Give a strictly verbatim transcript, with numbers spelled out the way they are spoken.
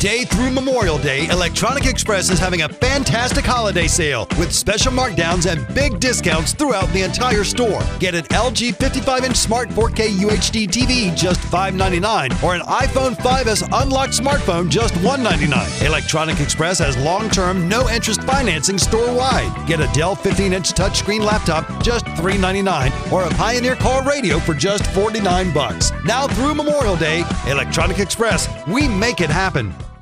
Today through Memorial Day, Electronic Express is having a fantastic holiday sale with special markdowns and big discounts throughout the entire store. Get an L G fifty-five inch Smart four K U H D T V just five ninety-nine or an iPhone five S unlocked smartphone just one ninety-nine. Electronic Express has long-term, no-interest financing store-wide. Get a Dell fifteen inch touchscreen laptop just three ninety-nine or a Pioneer car radio for just forty-nine bucks. Now through Memorial Day, Electronic Express, we make it happen.